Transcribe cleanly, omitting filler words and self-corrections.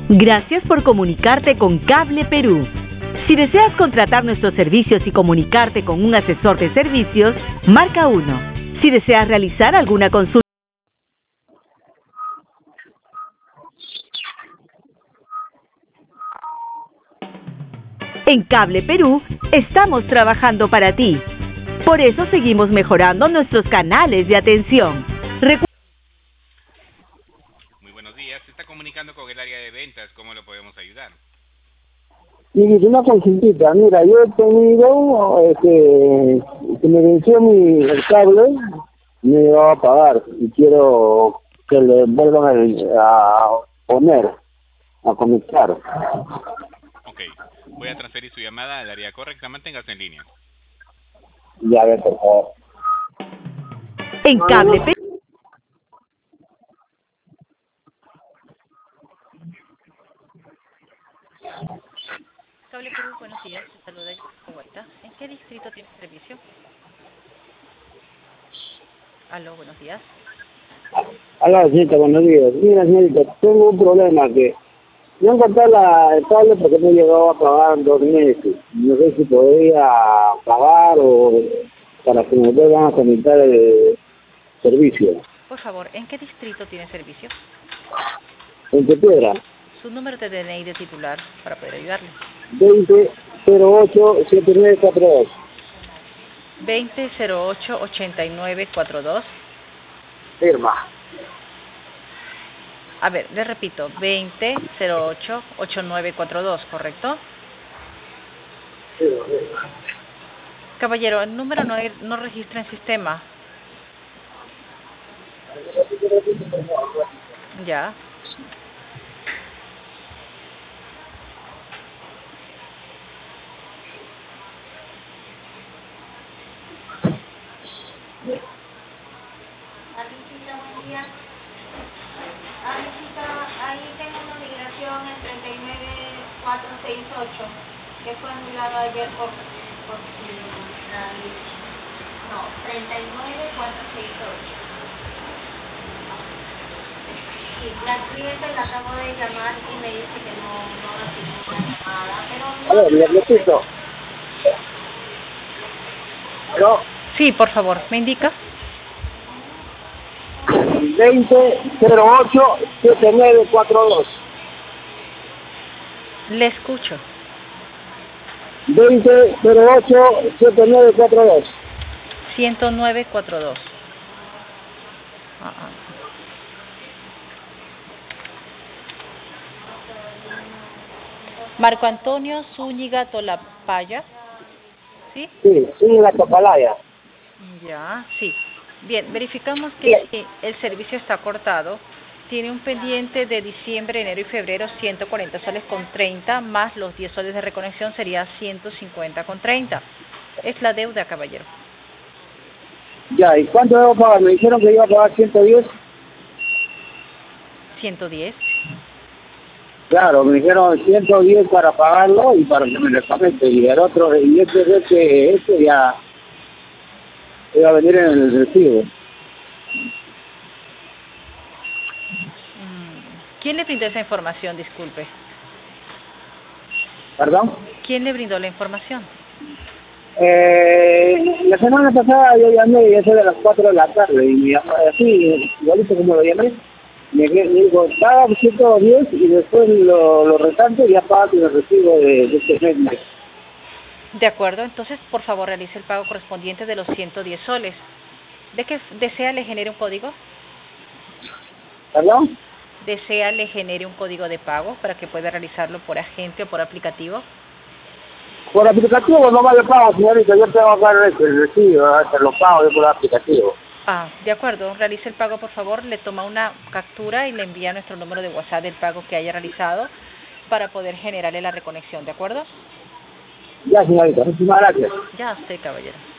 Gracias por comunicarte con Cable Perú. Si deseas contratar nuestros servicios y comunicarte con un asesor de servicios, marca 1. Si deseas realizar alguna consulta en Cable Perú, estamos trabajando para ti. Por eso seguimos mejorando nuestros canales de atención. Muy buenos días, se está comunicando con el área de ventas, ¿cómo lo podemos ayudar? Y una consultita, mira, yo he tenido, que me venció el cable, me va a pagar y quiero que le vuelvan a poner, a conectar. Ok, voy a transferir su llamada al área correcta, manténgase en línea. Ya, a ver, por favor. En Cable Perú. Cable Perú, buenos días. Se saluda Huerta. ¿En qué distrito tiene servicio? Aló, buenos días. Hola, señorita, buenos días. Mira, señorita, tengo un problema que no encontré el cable porque no llegaba a pagar 2 meses. No sé si podría pagar o para que me vuelvan a conectar el servicio. Por favor, ¿en qué distrito tiene servicio? ¿En qué piedra? Su número de DNI de titular para poder ayudarle. 2008-7942. 2008-8942. Firma. A ver, le repito, 2008-8942, ¿correcto? Caballero, el número no registra en sistema. Ya. Ahí tengo una migración en 39468 que fue anulado ayer por 39468. Sí, la cliente la acabo de llamar y me dice que no recibió una llamada, pero A ver, le repito. ¿Aló? Sí, por favor, ¿me indica? 2008-7942. Le escucho. 2008-7942. 10942. Marco Antonio Zúñiga Tolapaya. ¿Sí? Sí, en la Topalaya. Ya, sí. Bien, verificamos que el servicio está cortado. Tiene un pendiente de diciembre, enero y febrero, 140 soles con 30, más los 10 soles de reconexión sería 150 con 30. Es la deuda, caballero. Ya, ¿y cuánto debo pagar? Me dijeron que iba a pagar 110. 110. Claro, me dijeron 110 para pagarlo y para que me lo desconecte. Y el otro, y este ya iba a venir en el recibo. ¿Quién le brindó esa información? Disculpe. ¿Perdón? ¿Quién le brindó la información? La semana pasada yo llamé, ya de las 4 de la tarde, y me llamó así, igualito como lo llamé, me dijo, paga 110 y después lo restante ya paga el recibo de este mes. De acuerdo, entonces por favor realice el pago correspondiente de los 110 soles. ¿De qué desea le genere un código? ¿Perdón? ¿Desea le genere un código de pago para que pueda realizarlo por agente o por aplicativo? Por aplicativo no vale pago, señorita, yo tengo que pagar el recibo, se lo pago yo por aplicativo. De acuerdo, realice el pago por favor, le toma una captura y le envía nuestro número de WhatsApp del pago que haya realizado para poder generarle la reconexión, ¿de acuerdo? Ya, señorita, muchísimas gracias. Ya, usted, caballero.